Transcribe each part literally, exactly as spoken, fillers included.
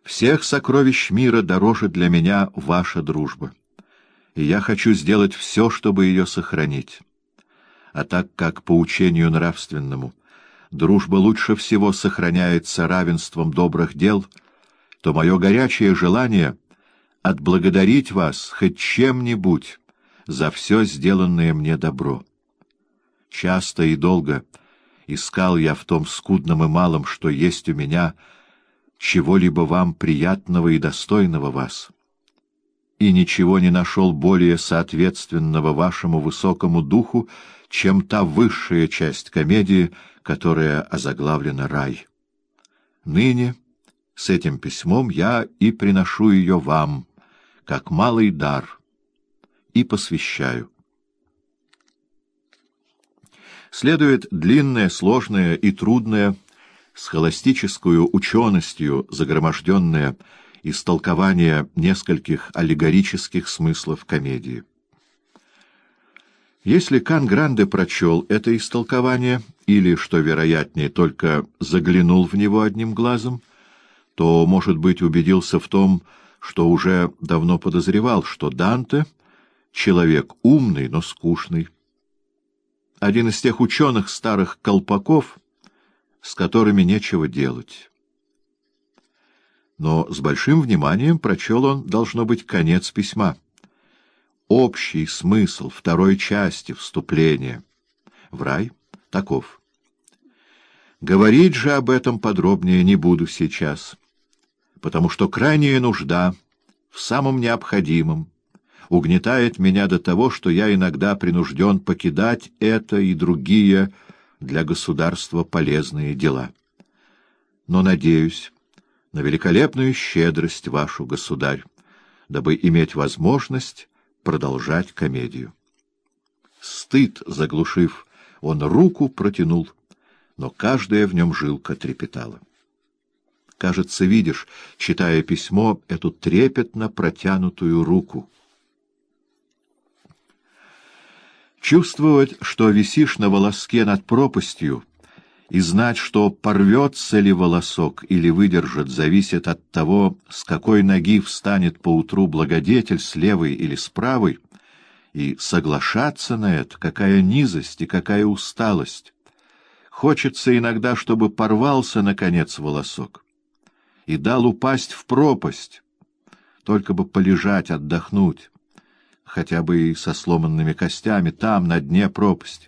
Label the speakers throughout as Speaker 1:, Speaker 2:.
Speaker 1: Всех сокровищ мира дороже для меня ваша дружба, и я хочу сделать все, чтобы ее сохранить. А так как по учению нравственному дружба лучше всего сохраняется равенством добрых дел, то мое горячее желание — отблагодарить вас хоть чем-нибудь за все сделанное мне добро. Часто и долго искал я в том скудном и малом, что есть у меня, чего-либо вам приятного и достойного вас, и ничего не нашел более соответственного вашему высокому духу, чем та высшая часть комедии, которая озаглавлена «Рай». Ныне с этим письмом я и приношу ее вам, как малый дар, и посвящаю. Следует длинное, сложное и трудное, схоластическую ученостью загроможденное истолкование нескольких аллегорических смыслов комедии. Если Кан-Гранде прочел это истолкование, или, что вероятнее, только заглянул в него одним глазом, то, может быть, убедился в том, что уже давно подозревал, что Данте — человек умный, но скучный. Один из тех ученых старых колпаков, с которыми нечего делать. Но с большим вниманием прочел он, должно быть, конец письма. Общий смысл второй части вступления в рай таков. Говорить же об этом подробнее не буду сейчас, потому что крайняя нужда в самом необходимом угнетает меня до того, что я иногда принужден покидать это и другие для государства полезные дела. Но надеюсь на великолепную щедрость вашу, государь, дабы иметь возможность продолжать комедию. Стыд заглушив, он руку протянул, но каждая в нем жилка трепетала. Кажется, видишь, читая письмо, эту трепетно протянутую руку. Чувствовать, что висишь на волоске над пропастью, и знать, что порвется ли волосок или выдержит, зависит от того, с какой ноги встанет поутру благодетель, с левой или с правой, и соглашаться на это, какая низость и какая усталость. Хочется иногда, чтобы порвался, наконец, волосок и дал упасть в пропасть, только бы полежать, отдохнуть, хотя бы и со сломанными костями, там, на дне пропасти.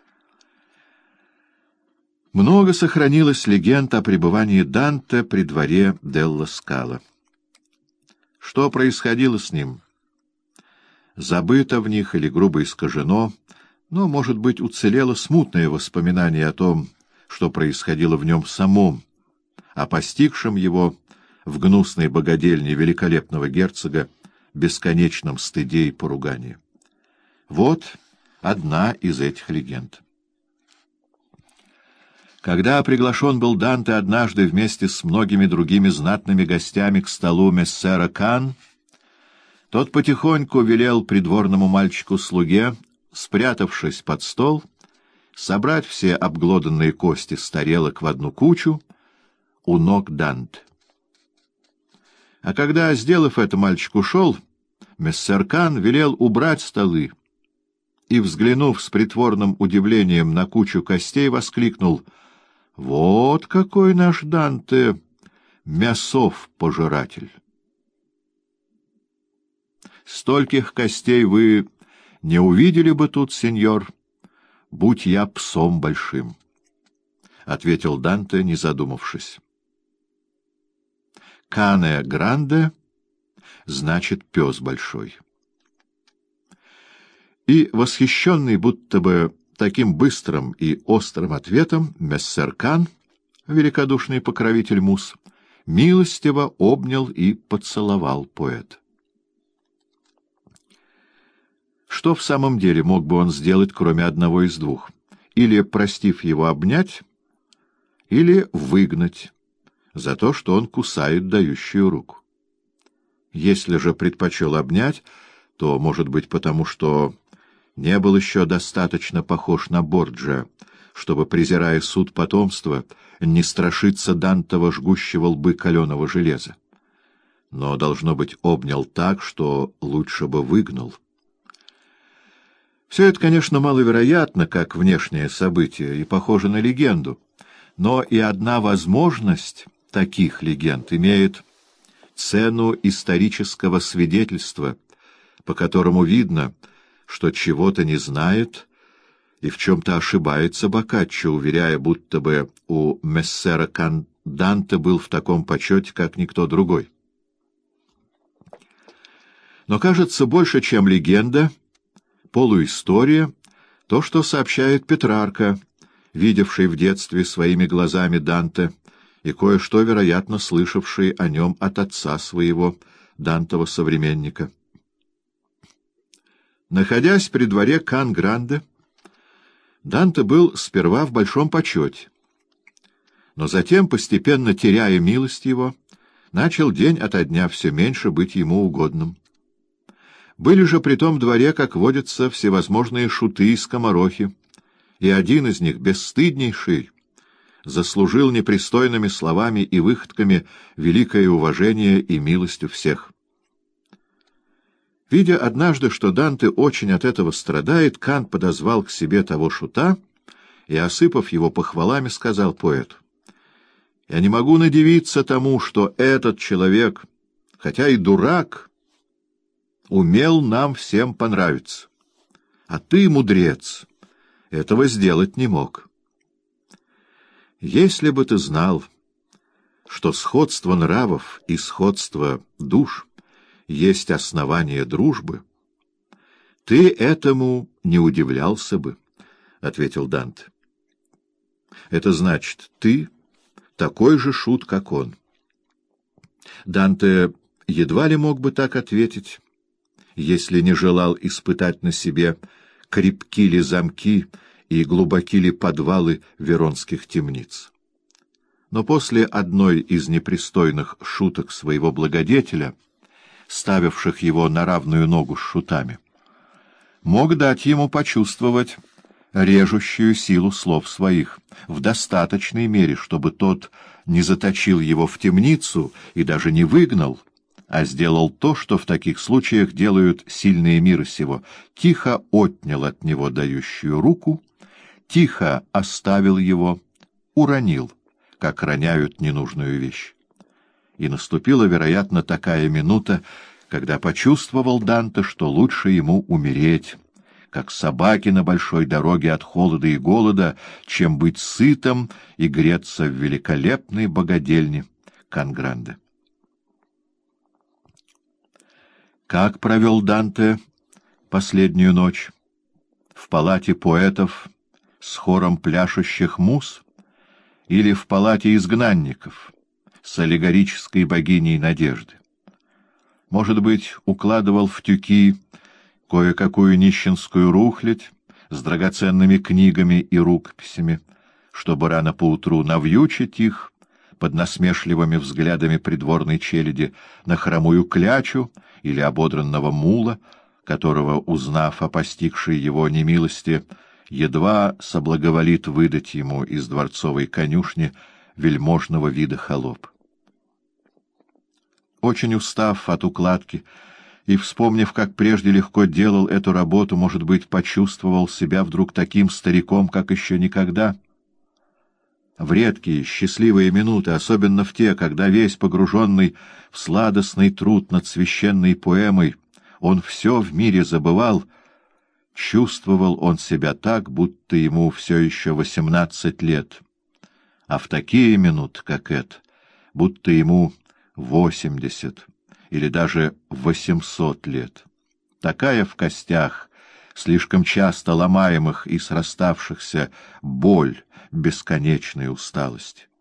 Speaker 1: Много сохранилось легенд о пребывании Данте при дворе Делла Скала. Что происходило с ним? Забыто в них или грубо искажено, но, может быть, уцелело смутное воспоминание о том, что происходило в нем самом, о постигшем его в гнусной богадельне великолепного герцога бесконечном стыде и поругании. Вот одна из этих легенд. Когда приглашен был Данте однажды вместе с многими другими знатными гостями к столу мессера Кан, тот потихоньку велел придворному мальчику-слуге, спрятавшись под стол, собрать все обглоданные кости с тарелок в одну кучу у ног Данте. А когда, сделав это, мальчик ушел, мессер Кан велел убрать столы и, взглянув с притворным удивлением на кучу костей, воскликнул: «Вот какой наш Данте мясов-пожиратель! Стольких костей вы не увидели бы тут, сеньор, будь я псом большим», — ответил Данте, не задумавшись. «Кане гранде» значит «пес большой». И, восхищенный будто бы таким быстрым и острым ответом, мессер Кан, великодушный покровитель мус, милостиво обнял и поцеловал поэта. Что в самом деле мог бы он сделать, кроме одного из двух? Или, простив его, обнять, или выгнать за то, что он кусает дающую руку. Если же предпочел обнять, то, может быть, потому что не был еще достаточно похож на Борджиа, чтобы, презирая суд потомства, не страшиться Дантова жгущего лбы каленого железа. но, должно быть, обнял так, что лучше бы выгнал. Все это, конечно, маловероятно, как внешнее событие, и похоже на легенду, но и одна возможность таких легенд имеет цену исторического свидетельства, по которому видно, что чего-то не знает и в чем-то ошибается Боккаччо, уверяя, будто бы у мессера Данте был в таком почете, как никто другой. Но, кажется, больше, чем легенда, полуистория, то, что сообщает Петрарка, видевший в детстве своими глазами Данте, и кое-что, вероятно, слышавший о нем от отца своего, Дантова современника. Находясь при дворе Кан-Гранде, Данте был сперва в большом почете, но затем, постепенно теряя милость его, начал день ото дня все меньше быть ему угодным. Были же при том дворе, как водятся, всевозможные шуты и скоморохи, и один из них, бесстыднейший, заслужил непристойными словами и выходками великое уважение и милость у всех. Видя однажды, что Данте очень от этого страдает, Кан подозвал к себе того шута и, осыпав его похвалами, сказал поэту: «Я не могу надивиться тому, что этот человек, хотя и дурак, умел нам всем понравиться, а ты, мудрец, этого сделать не мог. Если бы ты знал, что сходство нравов и сходство душ есть основание дружбы, ты этому не удивлялся бы, — ответил Данте. Это значит, ты такой же шут, как он. Данте едва ли мог бы так ответить, если не желал испытать на себе, крепки ли замки и глубоки ли подвалы веронских темниц. Но после одной из непристойных шуток своего благодетеля, ставивших его на равную ногу с шутами, мог дать ему почувствовать режущую силу слов своих в достаточной мере, чтобы тот не заточил его в темницу и даже не выгнал, а сделал то, что в таких случаях делают сильные мира сего: тихо отнял от него дающую руку, тихо оставил его, уронил, как роняют ненужную вещь. И наступила, вероятно, такая минута, когда почувствовал Данте, что лучше ему умереть, как собаке на большой дороге от холода и голода, чем быть сытым и греться в великолепной богадельне Кан-Гранде. Как провел Данте последнюю ночь? В палате поэтов с хором пляшущих муз или в палате изгнанников с аллегорической богиней Надежды? Может быть, укладывал в тюки кое-какую нищенскую рухлядь с драгоценными книгами и рукописями, чтобы рано поутру навьючить их под насмешливыми взглядами придворной челяди на хромую клячу или ободранного мула, которого, узнав о постигшей его немилости, едва соблаговолит выдать ему из дворцовой конюшни вельможного вида холоп. Очень устав от укладки и вспомнив, как прежде легко делал эту работу, может быть, почувствовал себя вдруг таким стариком, как еще никогда. В редкие, счастливые минуты, особенно в те, когда весь погруженный в сладостный труд над священной поэмой, он все в мире забывал, чувствовал он себя так, будто ему все еще восемнадцать лет, а в такие минуты, как эта, будто ему восемьдесят или даже восемьсот лет. Такая в костях, слишком часто ломаемых и сраставшихся, боль бесконечной усталости.